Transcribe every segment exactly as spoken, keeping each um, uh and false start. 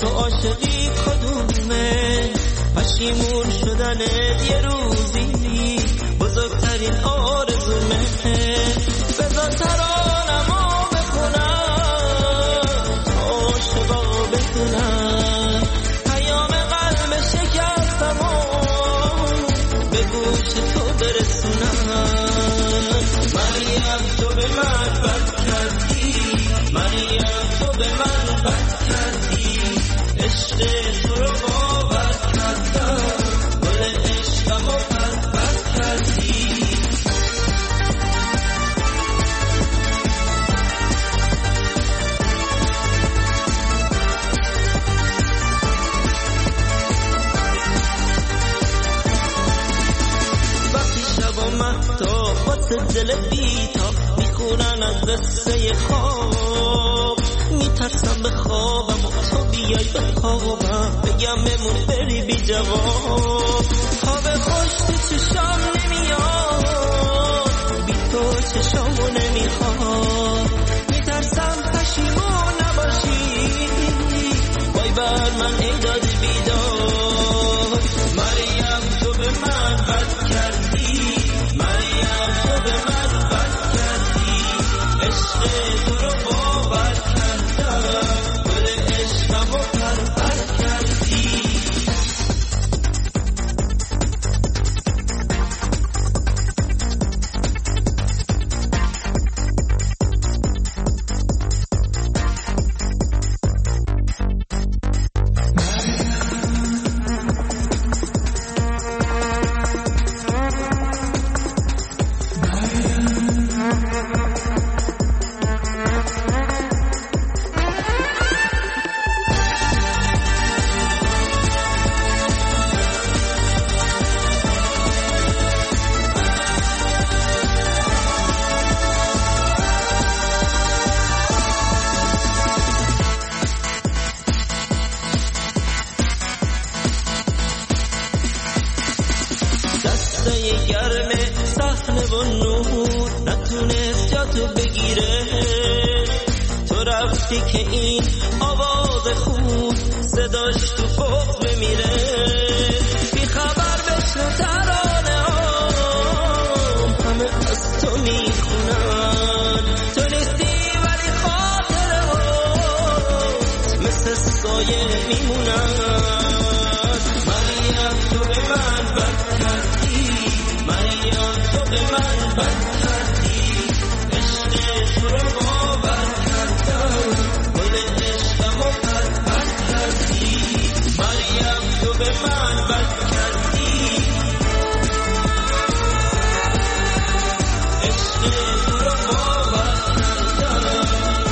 عشق و عاشقی کدومه؟ پشیمون شدنت یه روزی بزرگترین آرزومه. بذار ترانمو بخونم عاشقا بدونم پیام قلب شکستمو به گوش تو برسونم. مریم تو به من بد کردی، مریم تو به من بد کردی، عشق تو رو باور کردم، گل عشقمو بد بد کردی. وقتی شب و مهتا واسه دل بیتا میخونن از قصه خواب، میترسم به خوابم و تو بیای به خوابم بگم بمون بری بی جواب. خواب خوش تو چشام نمیاد، بی تو چشامو نمیخواد، میترسم پشیمون نباشی وای بر من ای داد بیداد. مریم تو به من بد کردی، مریم تو به من بد کردی، عشق تو رو باور کردم، گل عشقمو پر پر کردی. دستای گرم صحنه و نور نتونست جاتو بگیره، تو رفتی که این آواز خون صداش تو فوق بمیره. بی خبر بشنو ترانه هم همه از تو میخونن، تو نیستی ولی خاطره هات مثل سایه میمونن. مریم تو به من بد کردی، مریم تو به من بد کردی، عشق تو رو باور کردم، گل عشقمو پر پر کردی. مریم تو به من بد کردی، عشق تو رو باور کردم.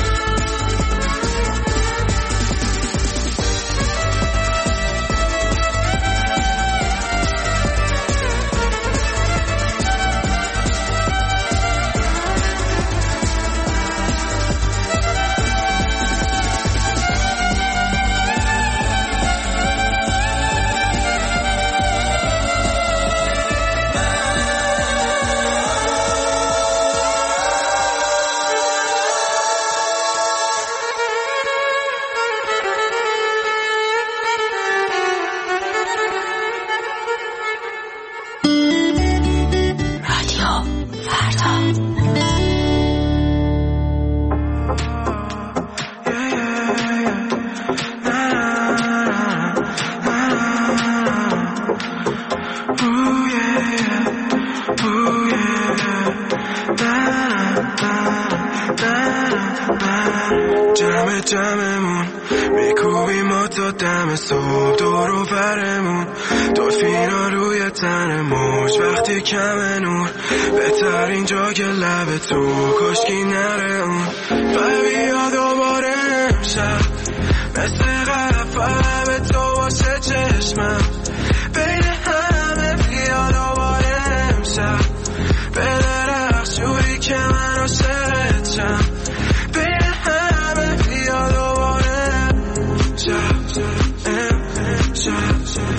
جمع جمعمون میکوبیم ما تا دم صبح دور و برمون، دلفینا روی تن موج وقتی کم نور، بهترین جا که لب تو کشکی نره اون. و بیا دوباره امشب مثل قفل به تو باشه چشمم، بین همه بیا دوباره امشب به درخت جوری که من عاشقت شم، بین همه بیا دوباره امشب امشب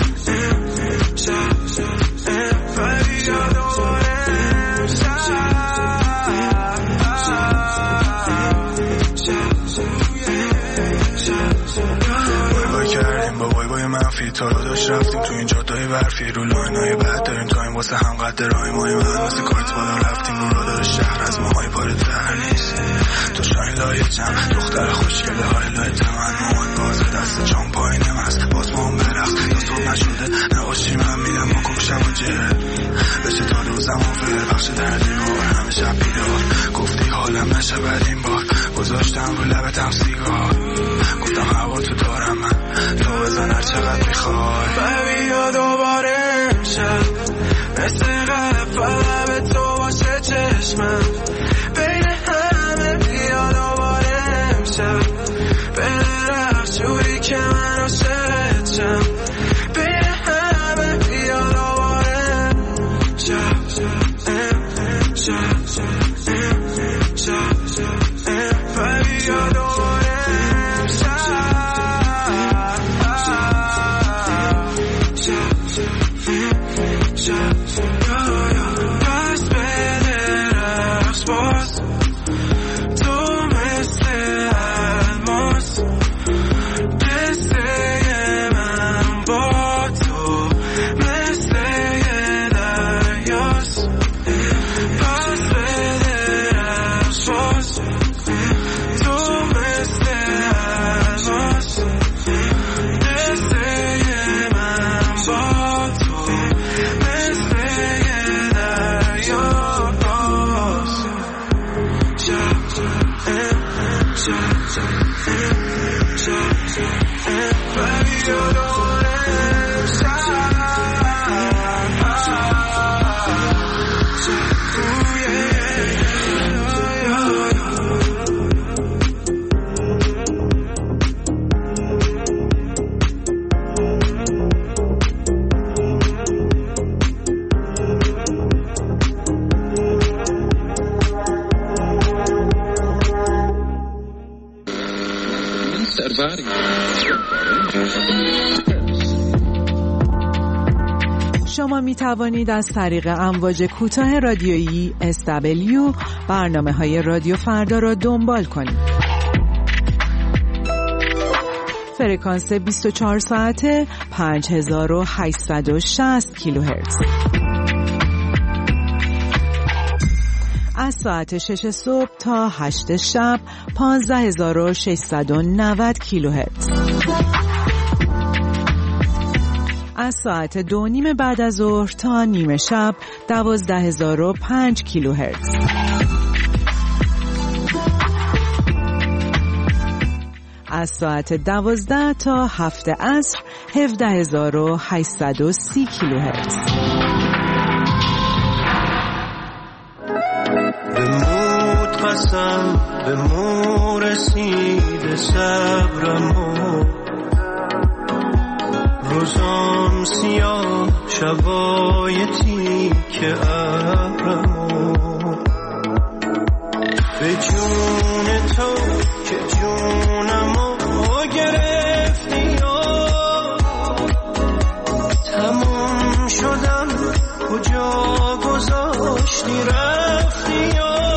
امشب و بیا دوباره های منفی تو رو داشت رفتیم تو این جادای برفی رو لاینای بعد داریم تایم واسه هم قد رای ماهی من واسه کارت بالا رفتیم رو را داره شهر از ماهای پاره تر نیست تو شای لایه جمع دختر خوشگله های لایه تمن مامان بازه دست جام پایینم هست باز ما هم برخت یا صبح نشده نباشی من میرم ما کمشم و جره بشه تا روزم و فر بخش در دیوار همه شب بیدار گفتی حالم نشه بعد این بار گذاشتم رو لبتم سیگار گفتم هوا تو دارم من تو بزن هر چقدر میخوای ببی یا دوباره امشب مثل قلب فقط به تو باشه چشمم بین همه بیا دوباره امشب بده رفت جوری که من عاشقت شم بین همه بیا دوباره امشب امشب امشب ببی یا دوباره پس بده رفت باز تو مثل الماس قصه من با تو مثل دریاست پس بده رفت باز تو مثل الماس قصه من با تو مثل شما می توانید از طریق امواج کوتاه رادیویی اس دبلیو برنامه های رادیو فردا را دنبال کنید. فرکانس بیست و چهار ساعته پنج هزار و هشتصد و شصت کیلوهرتز. از ساعت شش صبح تا هشت شب پانزده هزار و ششصد و نود کیلوهرتز. از ساعت دو نیم بعد از ظهر تا نیمه شب دوازده هزار و پنج کیلوهرتز. از ساعت دوازده تا هفت عصر هفده هزار و هشتصد و سی کیلوهرتز. به مود قسم به مو رسید صبرمو روزام سیاه شبای تیک ابرمو به جون تو که جونمو گرفتی تموم شدم کجا گذاشتی رفتی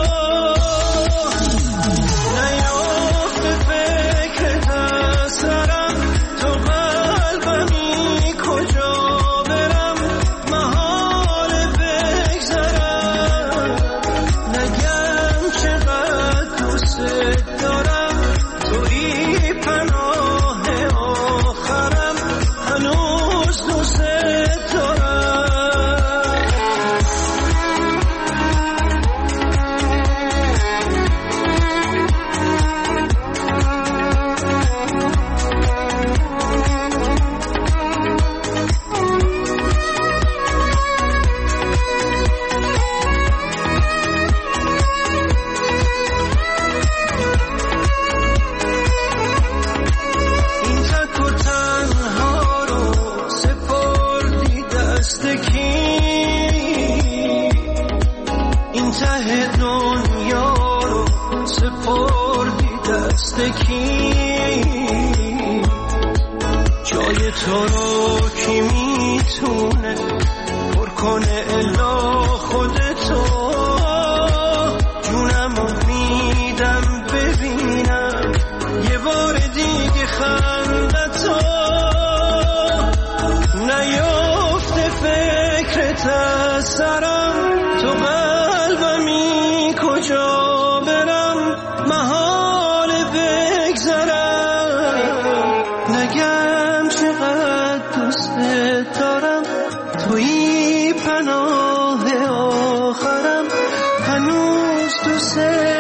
جای تو رو کی میتونه پر کنه الا خودتو جونمو میدم ببینم یه بار دیگه خندتو نگم چقدر دوست دارم، توی پناه آخرم، هنوز دوست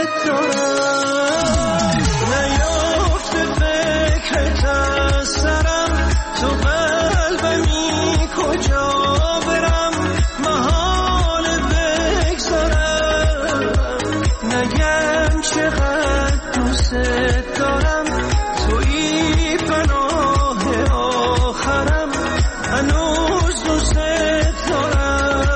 دارم. نیافته فکرت از سرم، تو قلبمی کجا برم، محال بگذارم. نگم چقدر دوست دارم، توی پناه آخرم، هنوز دوست دارم.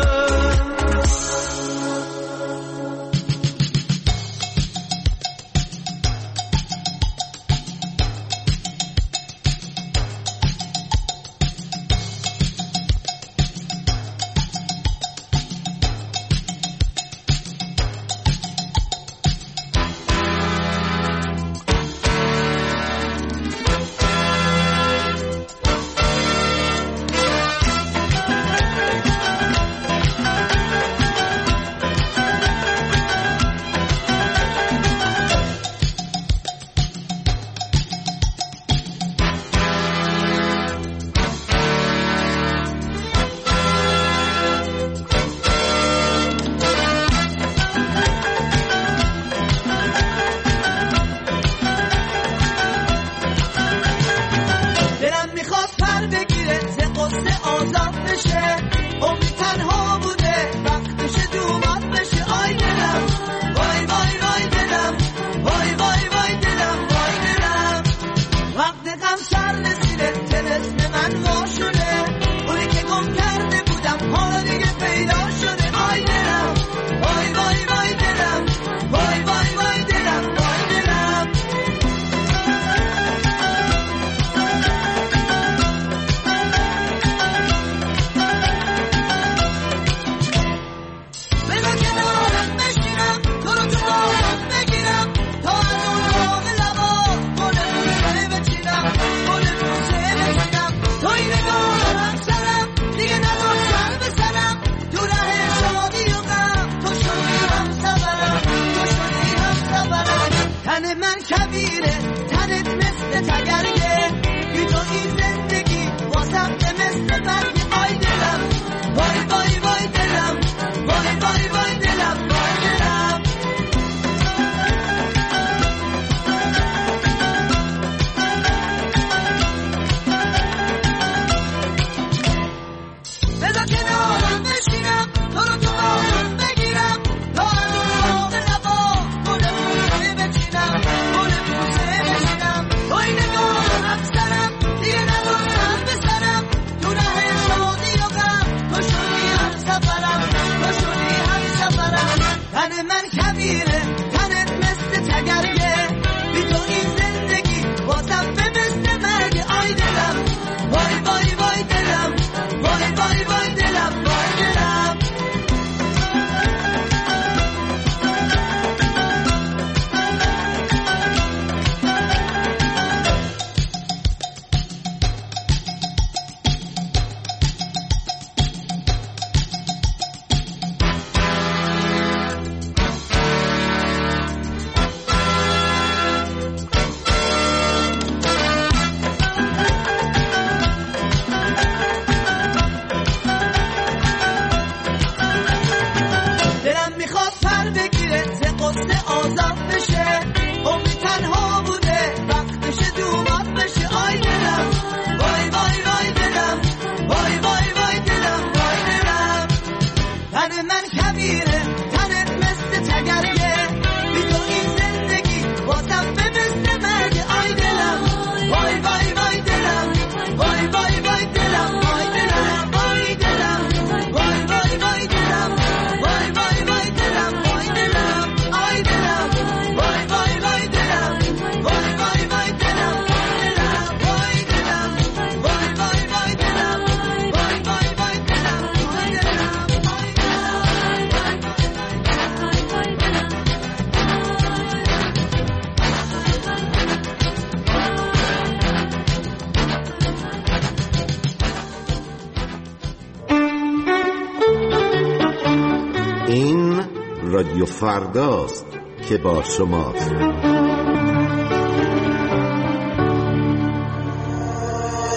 رادیو فرداست که با شماست.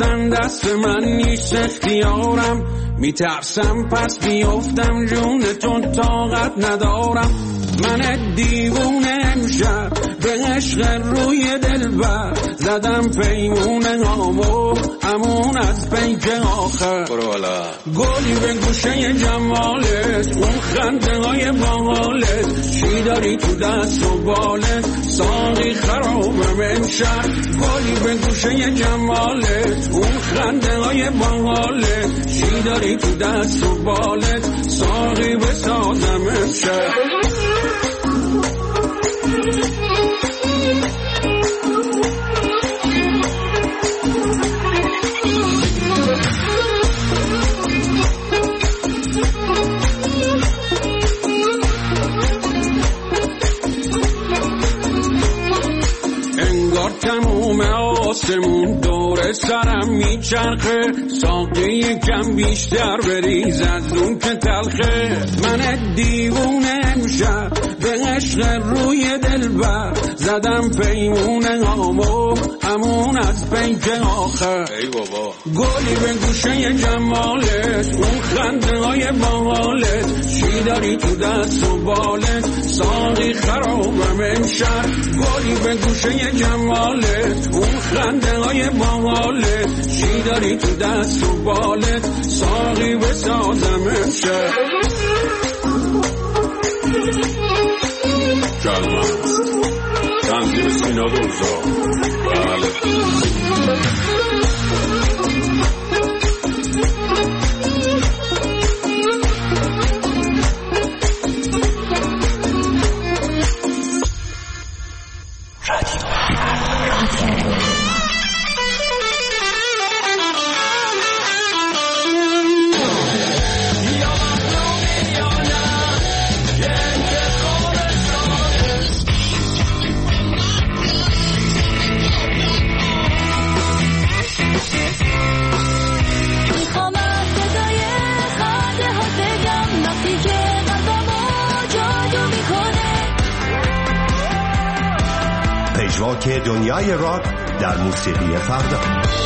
گفتن دست من نیست اختیارم، میترسم پس بیفتم جونتون طاقت ندارم. من دیوونه امشب به عشق روی دلبر زدم پیمونه هامو همون از پیک آخر. گلی به گوشه جمالت اون خنده های باحالت، چی داری تو دست و بالت ساقی خرابم امشب. گلی به گوشه جمالت اون خنده های باحالت، چی داری تو دست و بالت ساقی بسازم امشب. تموم آسمون دور سرم میچرخه، ساقی یکم بیشتر بریز از اون که تلخه. من دیوونه امشب به عشق روی دلبر زدم پیمونه هامو همون از پیک آخر. ای بابا گلی به گوشه جمالت اون خنده های باحالت، چی داری تو دست و بالت ساقی خرابم امشب. گلی به گوشه جمالت اون خنده های باحالت، چی داری تو دست و بالت ساقی بسازم امشب. کلمه تنظیم سینا دوزا. بله که دنیای راک در موسیقی فردا.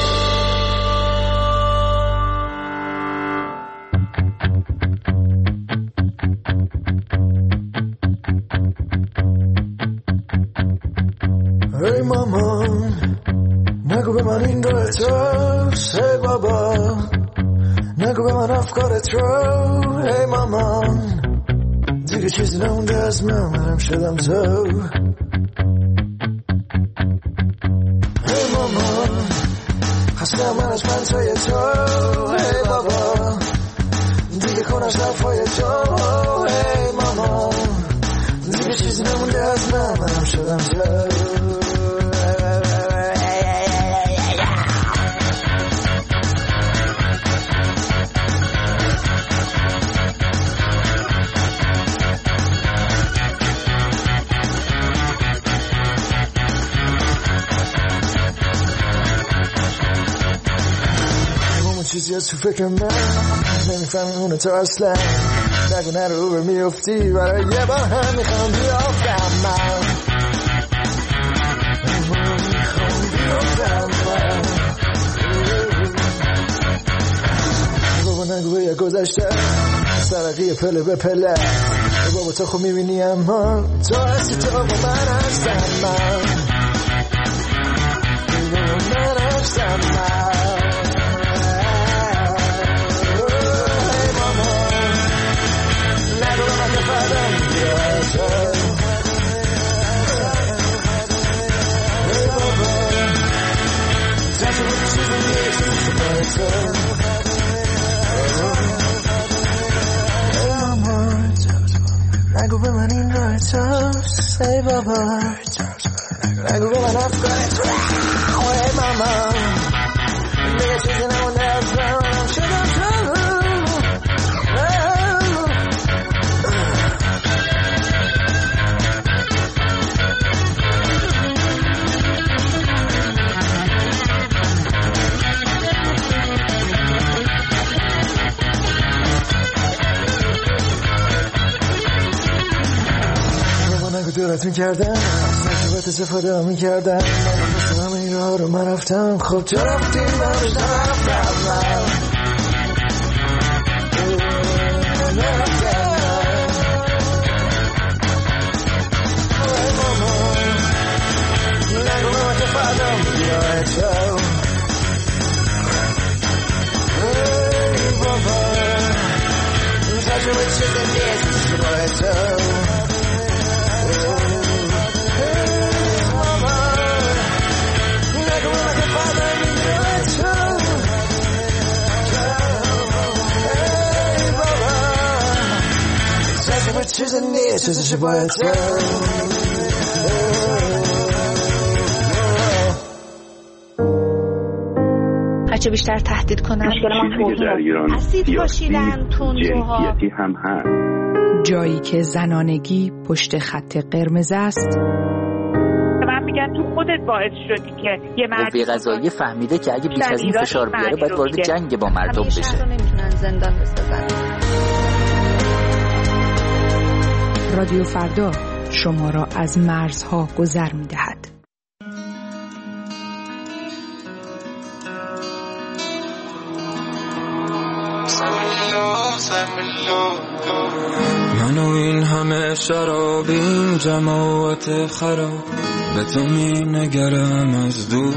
ای مامان نگو به من این رو اتراس، ای بابا نگو به من افکارت رو. ای مامان دیگه چیزی نمونده از من، منم شدم تو. من از من توی تو. ای بابا دیگه کن از حرفای تو. ای ماما دیگه چیزی نمونده از من، منم شدم تو. چیزی از تو فکر من نمیفهمی اونو تو اصلا. نگو نرو به میفتی برای یه بار هم میخوام بیافتم من. میخوام بیافتم من. بابا نگو به یه گذشته سرقی پله به پله. بابا تو خب میبینی اما تو هستی، تو با من هستم من. من هستم من. نگو به من این راه توست، ای بابا نگو به من افکارت رو. ای ماما دیگه چیزی نمونده از من، منم شدم تو. دورت میکردن، نجوبت استفاده میکردن، من همه این راه رو من رفتم، خب تو رفتی من رفتم. چیز نیست چیزش باید هرچه بیشتر تهدید کنن مشکل ما توهین اسید پاشیدن تندروها هم هست. جایی که زنانگی پشت خط قرمز است. من میگم تو خودت باعث شدی که یه مرد قوه قضاییه فهمیده که اگه بیش از این فشار بیاره باید وارد جنگ با مردم بشه. شهر رو نمیتونن زندان بسازن. رادیو فردا شما را از مرزها گذر می‌دهد. من و این همه شرابیم جماعت خراب، به تو می نگرم از دور.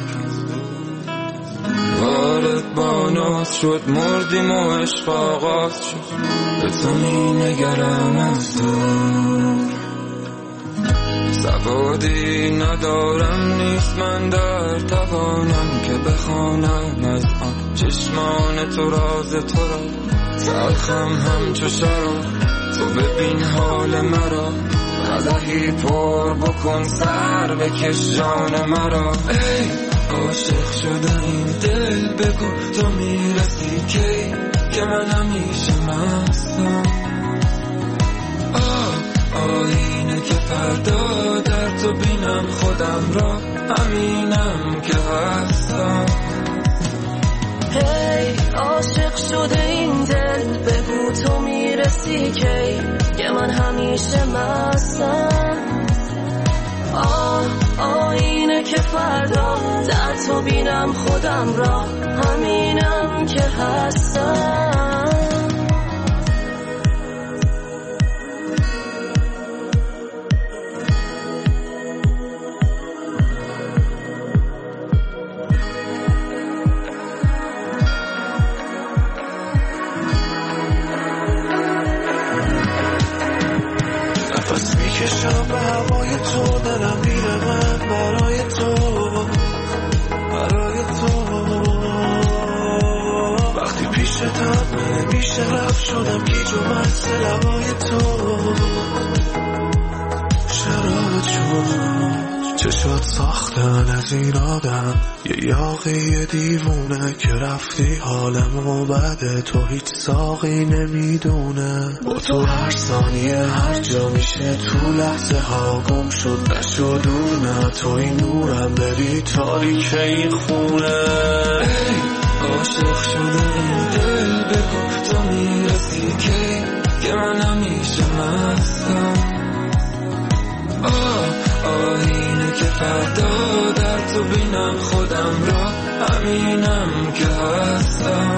وارد بانات شد مردیم و عشق آغاز شد، به تو می نگرم از دور. سوادی ندارم نیست من در توانم که بخوانم از آن چشمان تو راز تو را. تلخم همچو شراب تو ببین حال مرا، قدحی پر بکن سر بکش جان مرا. ای عاشق شده این دل بگو تو میرسی کی که من همیشه مستم. آه آینه که فردا در تو بینم خودم را، همینم که هستم. هی عاشق شده این دل بگو تو میرسی کی که من همیشه مستم. آه آینه که فردا در تو بینم خودم را، همینم که هستم. میکشم به هوای تو، دلم میره من برای تو، برای تو. وقتی پیشتم نمیشه رفت، شدم گیج و مست لبای تو. شراب جون چشات ساختن از این آدم، یه یاقی دیوونه که رفتی حالمو بده. تو هیچ ساقی نمیدونه، با تو هر ثانیه هر جا میشه تو لحظه ها گم شد نشد دور. نه تو این نورم بری تاریک این خونه. ای عاشق شده این دل بگو تو میرسی کی که من همیشه مستم. آه آینه که فردا در تو بینم خودم را، همینم که هستم.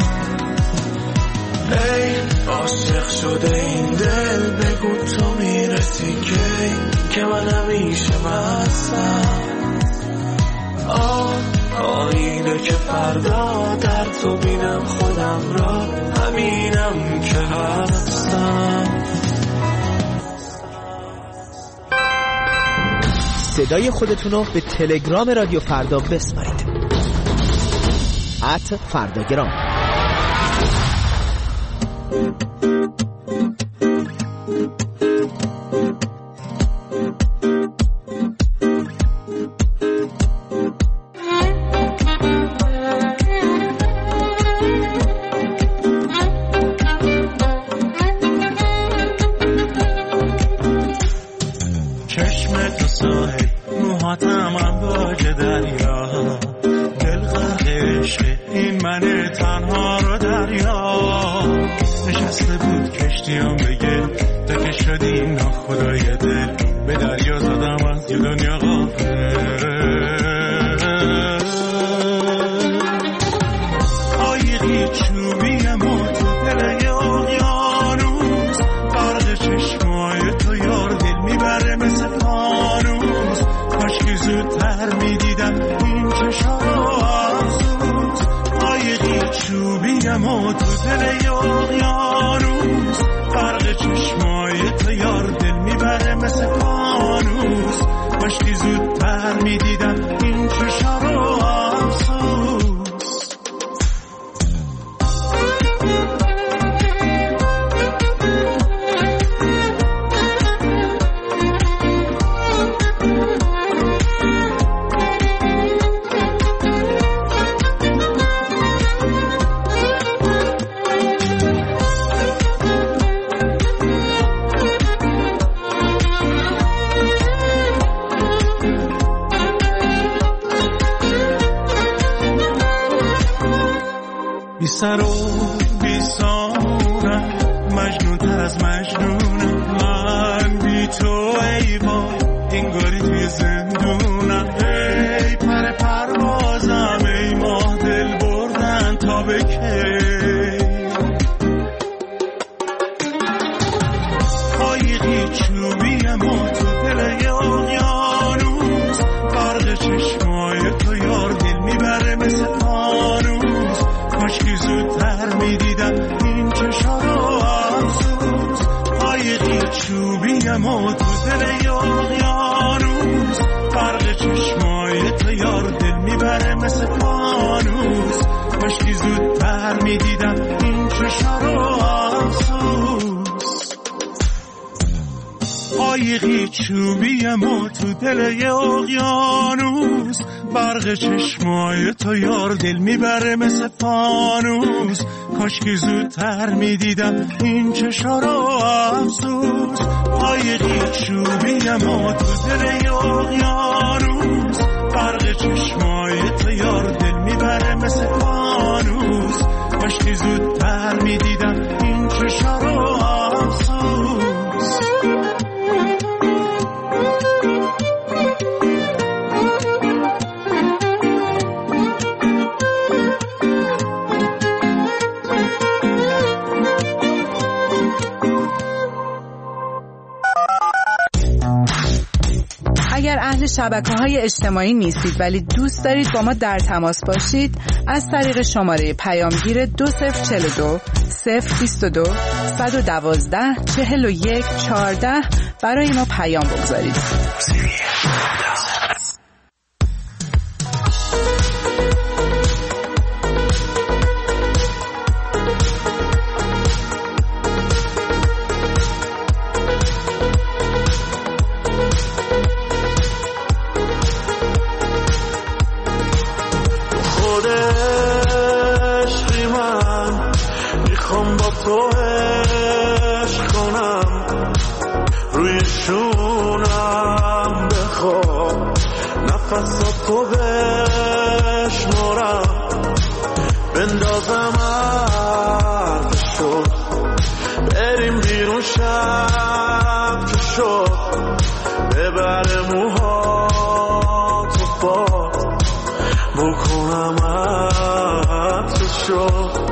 ای عاشق شده این دل بگو تو میرسی کی که من همیشه مستم. آه آینه که فردا در تو بینم خودم را، همینم که هستم. صدای خودتون رو به تلگرام رادیو فردا بسپارید. ات فرداگرام. به دریا زدم از دنیا غافل. دل اقیانوس، فرق چشمای تو یار دل میبره مثل فانوس. کاشکی زودتر میدیدم این چشا رو افسوس. بی سر و بی سانم، مجنون تر از مجنونم. من بی تو ای وای انگاری توی زندونم. ای پر پروازم ای ماه دل بردن تا به کی. قایقی چوبیم و تو دل اقیانوس، فرق چشمای تو یار دل میبره مثل فانوس. کاشکی زودتر میدیدم این چشا رو افسوس. قایقی چوبیم و تو دل اقیانوس، فرق چشمای تو یار دل میبره مثل فانوس. کاشکی زودتر میدیدم این چشا رو افسوس. قایقی چوبیم و تو دل اقیانوس، برق چشمای تو یار دل میبره مثل فانوس. کاشکی زودتر میدیدم این چشا رو افسوس. قایقی چوبیم و تو دل اقیانوس، برق چشمای تو یار دل میبره مثل فانوس. کاشکی زودتر میدیدم این چشا رو افسوس. اگر اهل شبکه‌های اجتماعی نیستید ولی دوست دارید با ما در تماس باشید، از طریق شماره پیامگیر دو صفر چهل و دو صفر بیست و دو صد و دوازده چهل و یک چهارده برای ما پیام بگذارید. تو عشق کنم روی شونم بخواب، نفساتو بشمارم بندازم عرض شد، بریم بیرون شب که شد، ببر موها تو باد بکنم عرض شد.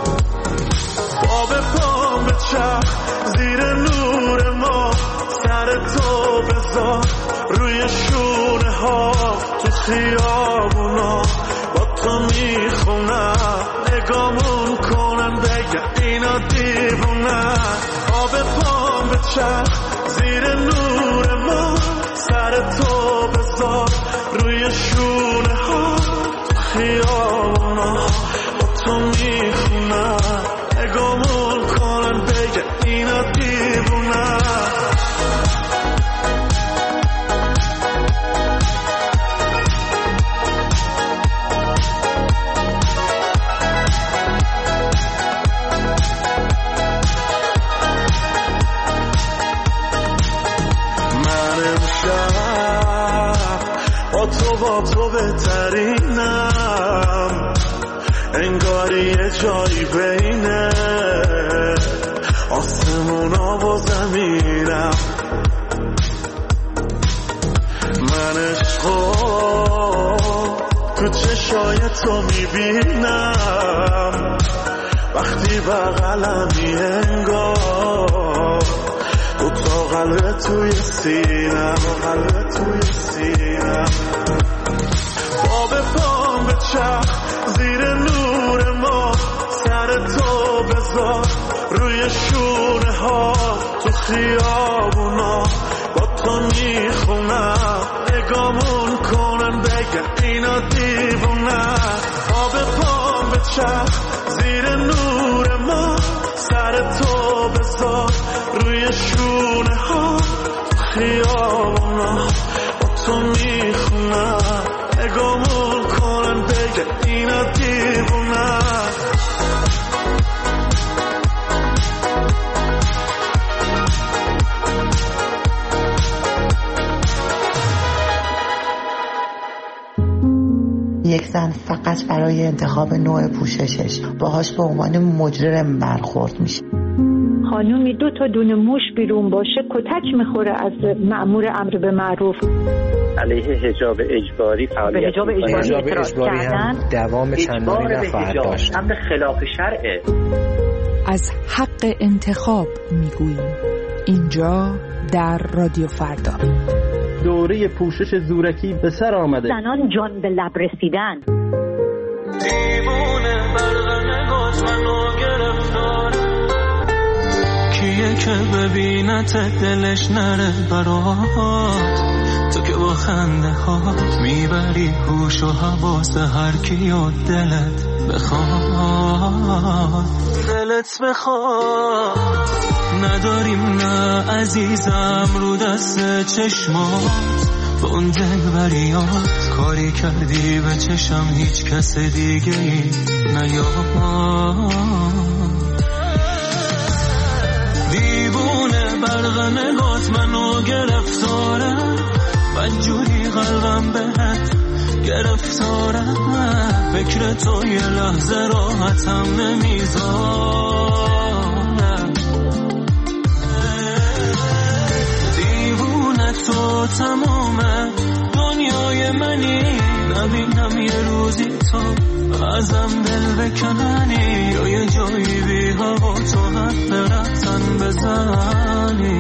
به پام به چرخ زیر نور ما، سر تو بذار روی شونه ها، تو خیابونا با تو میخونم، نگامون کنن بگه اینا دیوونه. آب پام به چرخ زیر نور ما، سر تو بذار روی شونه ها، تو خیابونا با تو میخونم، نگامون کنن بگه اینا دیوونه. من امشب با تو با تو بهترینم، انگاری یه جایی بینه آسمونا و زمینم. من عشقو تو چشای تو میبینم، وقتی بغلمی انگار دو تا قلب توی سینم، قلب توی سینم. با به پام به چرخ زیر نور ما، سر تو بذار روی شونه ها تو خیابونا با تو میخونم نگامون کنن بگن اینا دیوونه آب پام به چرخ زیر نور ما سر تو بذار روی شونه ها تو خیابونا با تو میخونم نگامون کنن بگن اینا دیوونه یک زن فقط برای انتخاب نوع پوششش باهاش به عنوان مجرم برخورد میشه. خانومی دو تا دونه موش بیرون باشه کتک میخوره از مأمور امر به معروف. علیه حجاب اجباری فعالیت حجاب اجباری اعتراض کردن دوام چندانی نخواهد داشت. امر خلاف شرعه. از حق انتخاب میگوییم اینجا در رادیو فردا. دوره پوشش زورکی به سر آمده. زنان جان به لب رسیدن. دیوونه برق نگاش منو گرفتار کیه که ببینت دلش نره برات تو که با خنده هات میبری هوش و حواس هر کی و دلت بخواد دلت بخواد نداریم نه عزیزم رو دست چشمات با اون دلبریات کاری کردی به چشم هیچ کس دیگه ای نیاد دیوونه برق نگات منو گرفتاره بدجوری قلبم بهت گرفتاره فکر تو یه لحظه راحتم نمیذاره دیوونه تو تمامه دنیای منی نبینم یه روزی تو ازم دل بکننی یا یه جایی بی هوا تو حد رفتن بزنی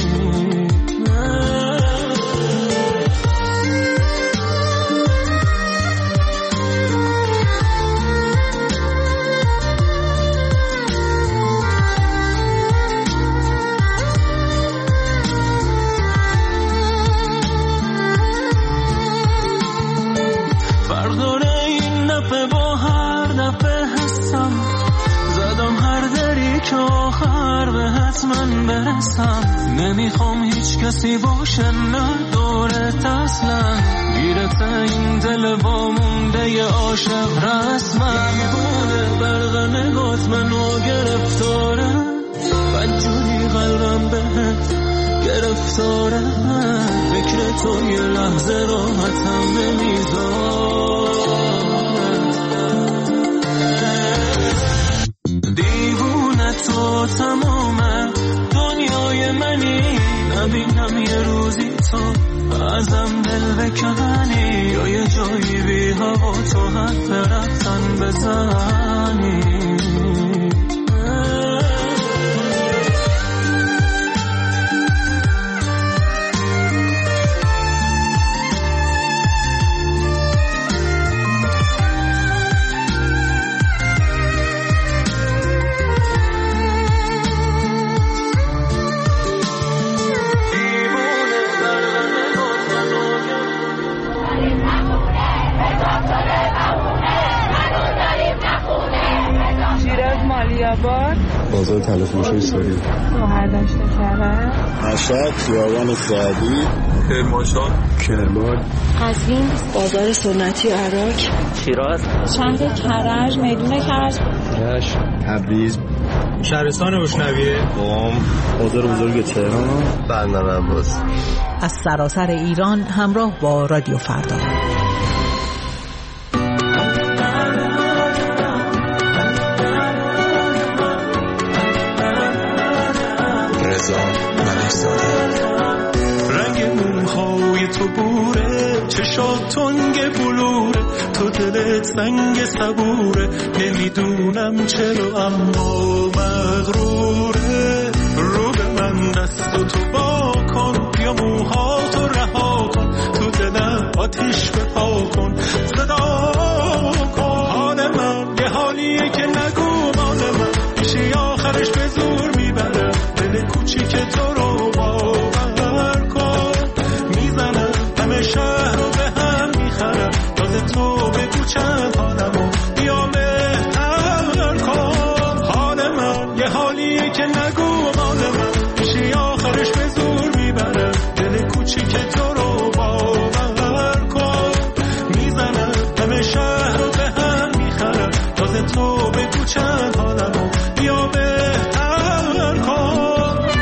آخر بهت من برسم نمیخوام هیچ کسی باشه نه دورت اصلا گیرت این دل با مونده ی عاشق رسمم دیوونه برق نگات منو گرفتاره بدجوری قلبم بهت گرفتاره فکر تو یه لحظه راحتم نمیذاره تو تمامه دنیای منی نبینم یه روزی تو ازم دل بکنی یا یه جایی بی هوا تو حد رفتن بزنی بازار تلفروشی سوری شوهر داشته شهر مشهد خیابان سعدی کرمانشاه کرمان قزوین بازار سنتی عراق شیراز چند کرج میدون کرج رشت تبریز شهرستان روشنویه قم بازار بزرگ تهران بندر عباس از سراسر ایران همراه با رادیو فردا. چشات تنگ بلوره تو دلت سنگ صبوره نمیدونم چرا اما مغروره رو به من دست و تو با کن یا موهاتو رها کن تو دلم آتیش بپا کن صدا کن حال من یه حالیه که نگو مال من میشه یا آخرش به زور میبره دل کوچیک تو رو باور کن میزنم همه شهر رو به هم میخرم باز تو بگو چند حالمو بیا بهتر کن حال من یه حالیه که نگو مال من میشه آخرش به زور میبره دل کوچیک تو رو باور کن میزنم همه شهر رو به هم میخرم باز تو بگو چند حالمو بیا بهتر کن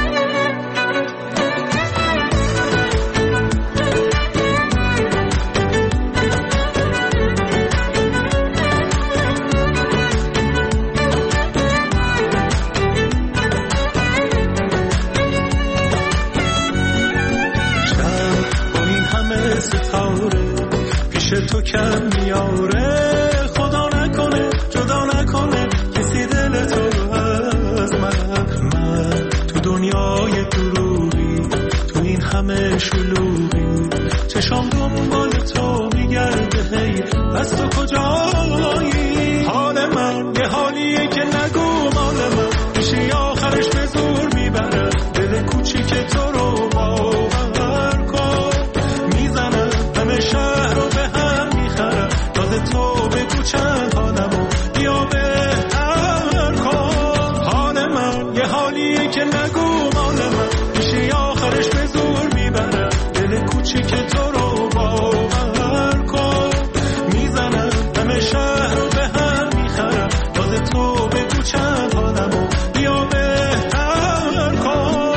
تو کم میاره خدا نکنه جدا نکنه کسی دل تو از من من تو دنیای دروغی تو این همه شلوغی چشام دنبال تو میگرده هی از تو کجایی حال من یه حالیه که نگو مال من میشه آخرش به زور میبره دل کوچیک تو رو باور کن میزنم همه شهر رو به تو بگو چند حالمو بیا بهتر کن حال من یه حالیه که نگو مال من میشه آخرش به زور میبره دل کوچیک تو رو باور کن میزنم همه شهر رو به هم میخرم باز تو بگو چند حالمو بیا بهتر کن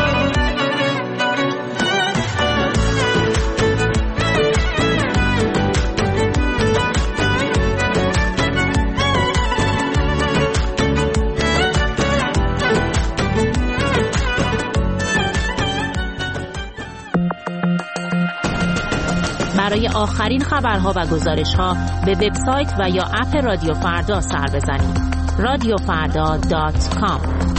برای آخرین خبرها و گزارش‌ها به وبسایت و یا اپ رادیو فردا سر بزنید. رادیو فردا دات کام.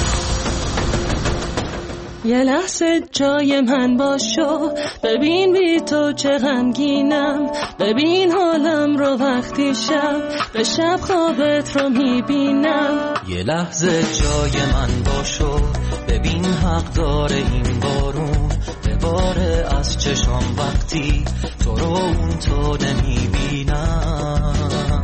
یه لحظه جای من باشو ببین بی تو چه غمگینم ببین حالم رو وقتی شب به شب خوابت رو میبینم یه لحظه جای من باشو ببین حق داره این بارون بباره از چشام وقتی تو رو اون تو نمیبینم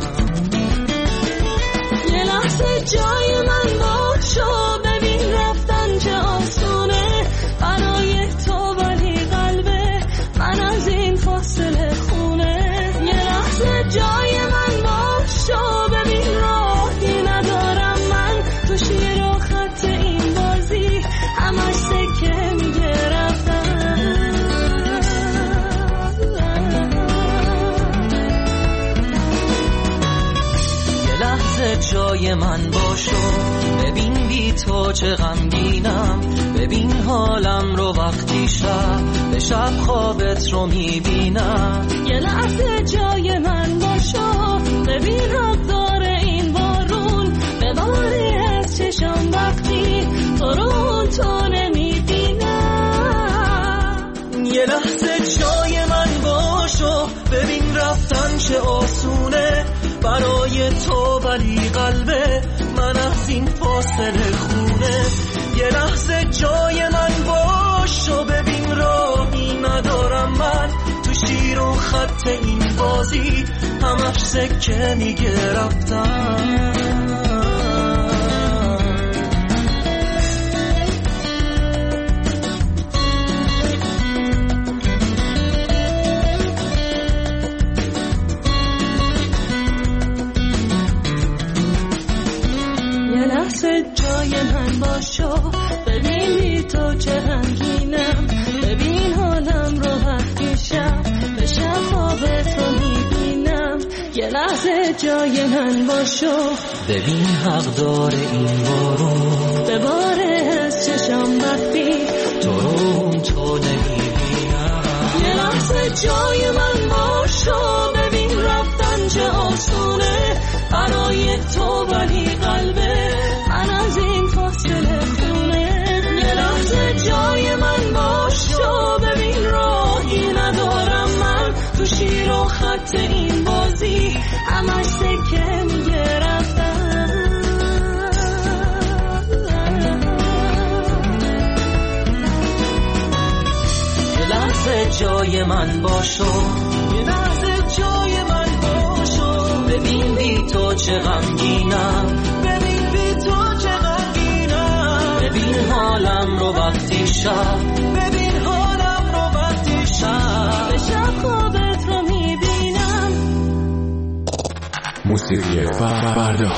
یه لحظه جای من باشو ببین رفتن چه آسونه برای تو ولی قلبه من از این فاصله خونه یه لحظه جای من باشو ببین راهی ندارم من تو شیر و خط این بازی همش سکه میگه رفتن یه لحظه جای من باشو ببین بی تو چه غمگینم ببین حالم رو وقتی شب به شب خوابت رو میبینم یه لحظه جای من باشو ببین حق داره این بارون بباری از چشم وقتی تو رو تو نمیبینم یه لحظه جای من باشو ببین رفتن چه آسونه برای تو ولی قلبه من از این فاصله خونه یه لحظه جای من باشو ببین راهی ندارم من تو شیر و خط این بازی همش سکه میگه رفتم جای من باشو ببین بی تو چه غمگینم ببین حالم رو وقتی شب به شب خوابت رو میبینم یه لحظه جای من باشو ببین حق داره این بارون بباره از چشم وقتی تو رو تو نمیبینم یه لحظه جای من باشو ببین رفتن چه آسونه برای تو ولی قلبه من از این فاصله خونه یه لحظه جای من باشو ببین راهی ندارم من تو شیر و خط این بازی همش سکه میگه رفتن جای من باشو، یه لحظه جای من باشو. ببین بی تو چه غمگینم، ببین بی تو چه غمگینم. ببین حالم رو وقتی شب، ببین حالم رو وقتی شب. به شب خوابت رو میبینم. موسیقی فردا.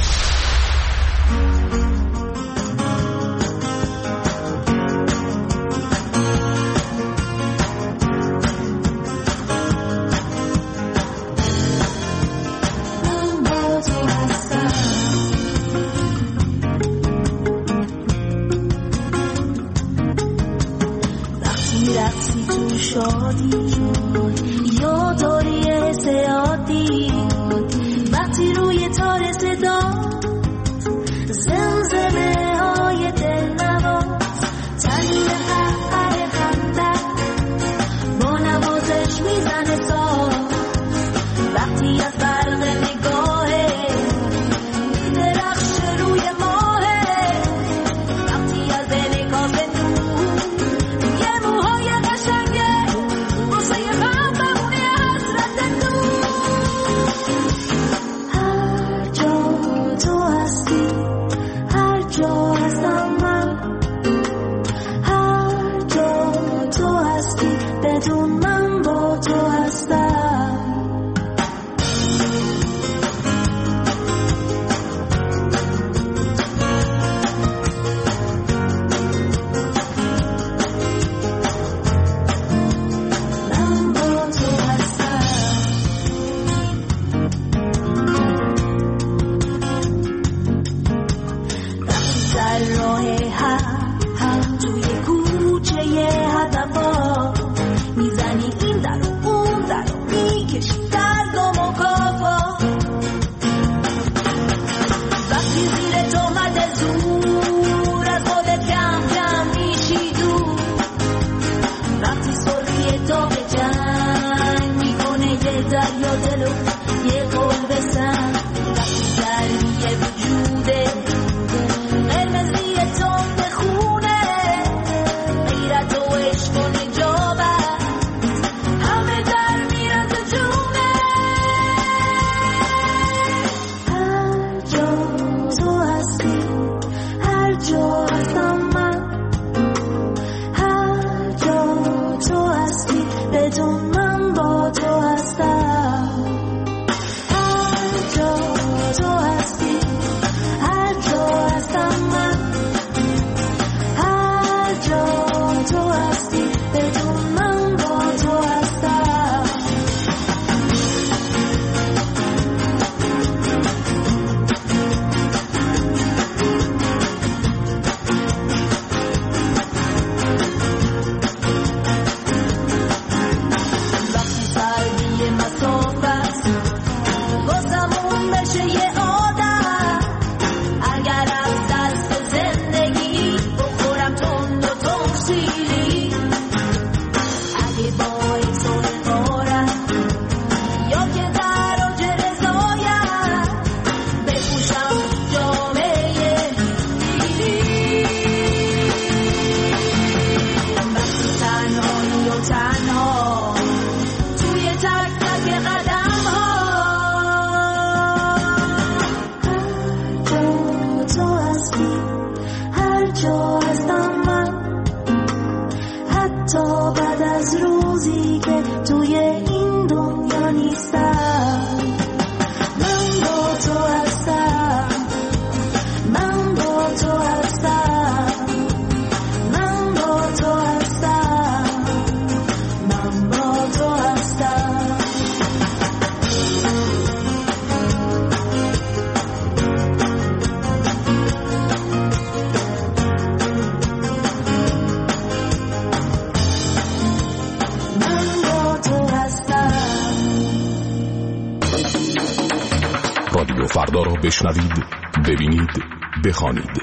رادیو فردا را بشنوید، ببینید، بخوانید.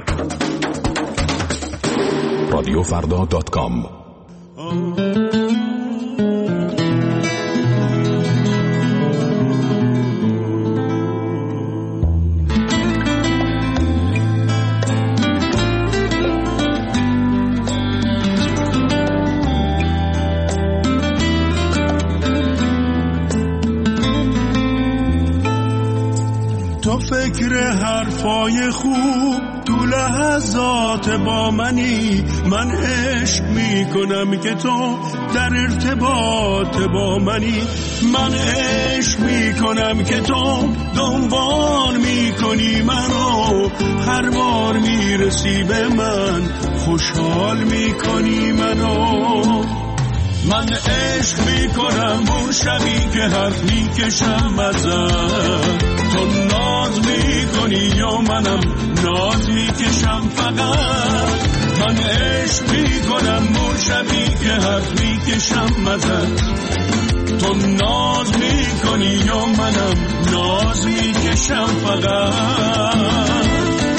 رادیو فردا دات کام. فکر حرفای خوب تو لحظات با منی، من عشق میکنم که تو در ارتباط با منی، من عشق میکنم که تو دنبال میکنی منو، هر بار میرسی به من خوشحال میکنی منو. من عشق میکنم اون شبی که حرف میکشم ازت، تو ناز میکنی یا منم ناز میکشم فقط. من عشق میکنم اون شبی که حرف میکشم ازت، تو ناز میکنی یا منم ناز میکشم فقط.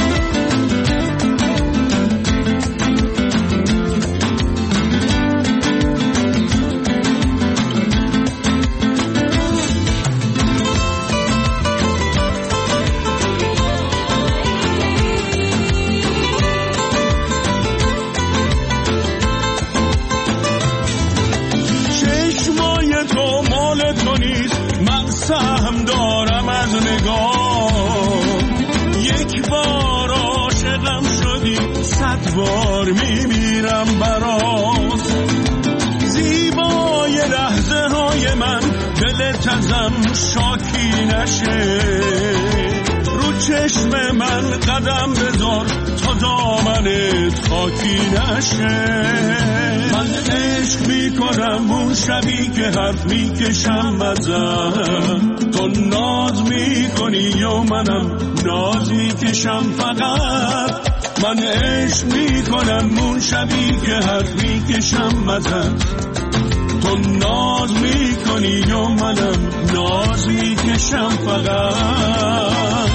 سهم دارم از نگاه، یک بار عاشقم شدی صد بار میمیرم براست. زیبای لحظه های من دلت ازم شاکی نشه، رو چشم من قدم بذار تا دامنت خاکی نشه. من عشق میکنم اون شبی که حرف میکشم ازم، تو ناز میکنی یا منم ناز میکشم فقط. من عشق میکنم اون شبی که حرف میکشم ازم، تو ناز میکنی یا منم ناز میکشم فقط.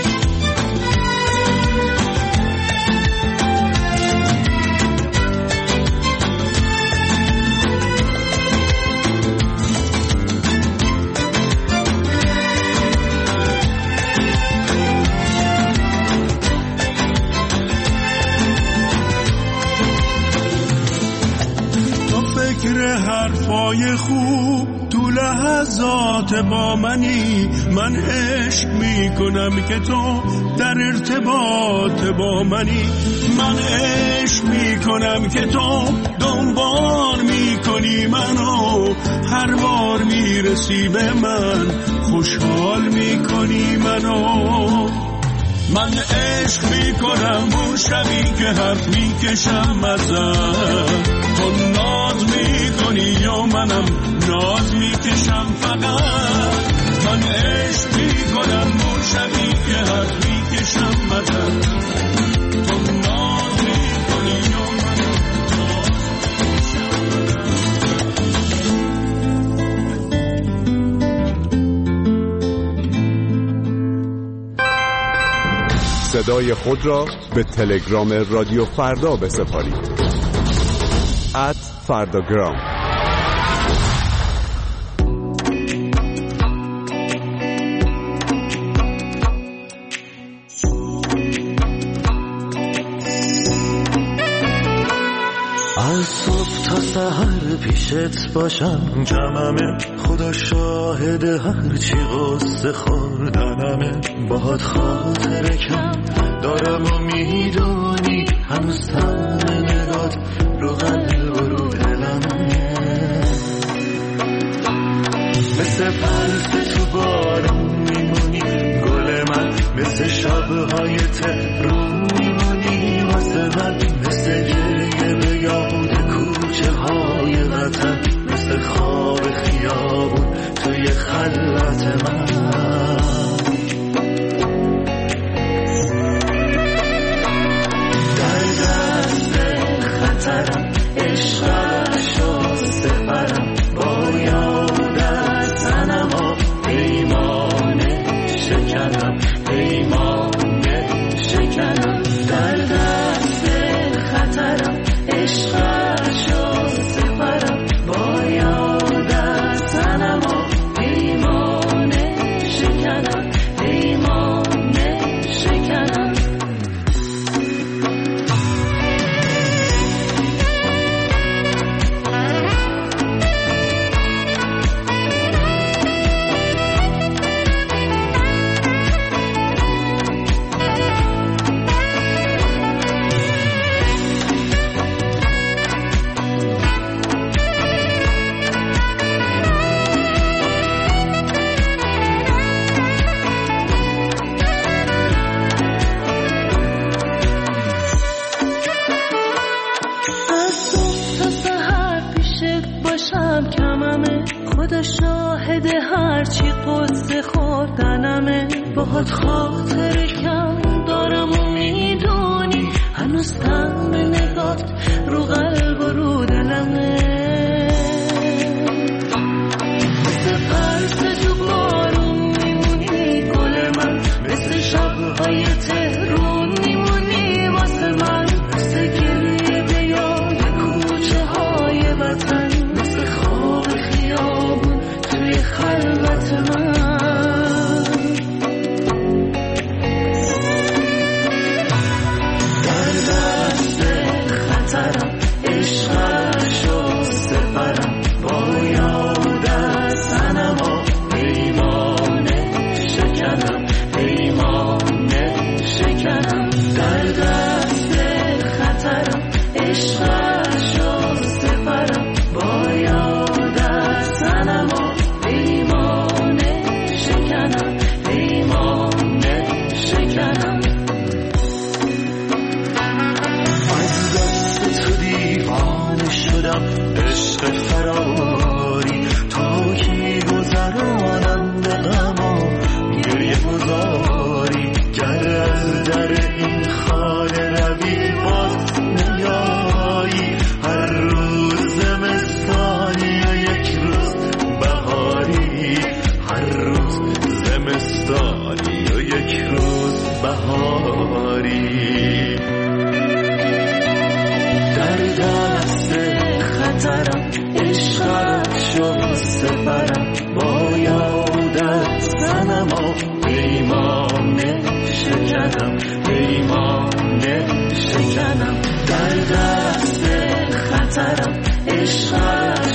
فکر حرفای خوب تو لحظات با منی، من عشق میکنم که تو در ارتباط با منی، من عشق میکنم که تو دنبال میکنی منو، هر بار میرسی به من خوشحال میکنی منو. من عشق میکنم اون شبی که حرف میکشم ازت، تو ناز میکنی یا منم ناز میکشم فقط. من عشق میکنم اون شبی که حرف میکشم ازت، تو ناز میکنی یا منم صدای خود را به تلگرام رادیو فردا بسپارید. ات فرداگرام. از صبح تا سحر پیشت باشم جمعمه، خدا شاهد هرچی غصه خوردنمه، باهات خاطره کم دارم و میدونی هنوز تن نگات رو قلب و رو دلمه، مثل پرس تو بارم میمونی گل من، مثل شبهای تهرون میمونی واسه من، مثل گریه به یاد کوچه های وطن، مثل خواب خیابون توی خلوت من. در دست خطرم عشقم شد سفرم، با یادت تنم و پیمانه شکنم، پیمانه شکنم. در دست خطرم عشقم شد سفرم، با یادت تنم و پیمانه شکنم، پیمانه شکنم. باشم کممه، خدا شاهد هرچی قدس خوردنمه. باهات خاطر کم دارم و میدونی هنوز طعم نگات رو قلب و رو دلمه. مثل پرس تو بارون میمونی گل من، مثل شبهای تهرون میمونی واسه من، مثل گریه یاد کوچه های وطن، مثل خواب خیابون توی خلوت من. در دست خطرم عشقشو سپرم، با یادت تنم و پیمانه شکنم، پیمانه شکنم. در دست خطرم عشقشو سپرم، با یادت تنم و پیمانه شکنم، پیمانه شکنم. از دست تو دیوانه شدم، عشق فراری تا کی گذرانم به غم و گریه گذاری. گر از در این خانه روی باز نیایی، هر روز زمستانی و یک روز بهاری، هر روز زمستانی و یک روز بهاری. در دست خطرم عشقشو سپرم، با یادت تنم و پیمانه شکنم، پیمانه شکنم. در دست خطرم عشقشو